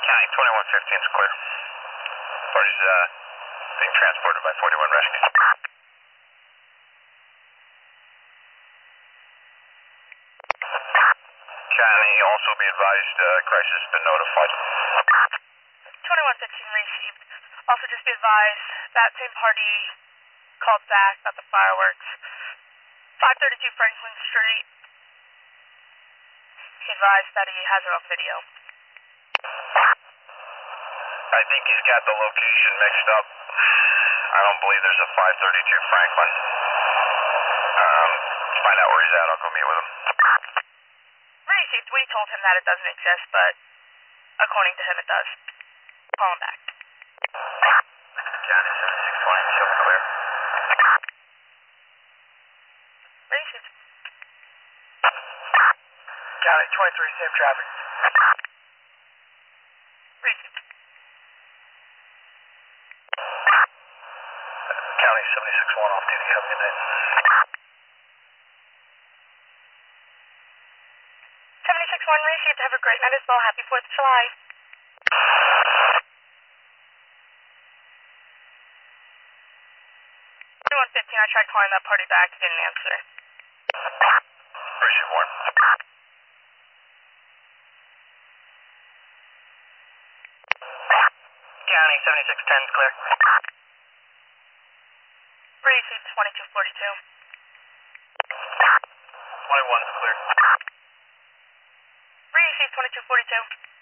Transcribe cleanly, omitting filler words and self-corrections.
County 2115 is clear. Party's being transported by 41 Rescue. County, also be advised, crisis has been notified. 2115 received. Also just be advised, that same party called back about the fireworks. 532 Franklin Street. He advised that he has it on video. I think he's got the location mixed up. I don't believe there's a 532 Franklin. Find out where he's at, I'll go meet with him. Received. We told him that it doesn't exist, but according to him it does. Call him back. County 7620, show me clear. Received. County 23, safe traffic. Received. County 761 off duty, have a good night. 761 received. Have a great night as well. Happy 4th of July. 2115, I tried calling that party back. He didn't answer. Appreciate one. County 7610 is clear. Received. 2242. 21 is clear. Received. 2242.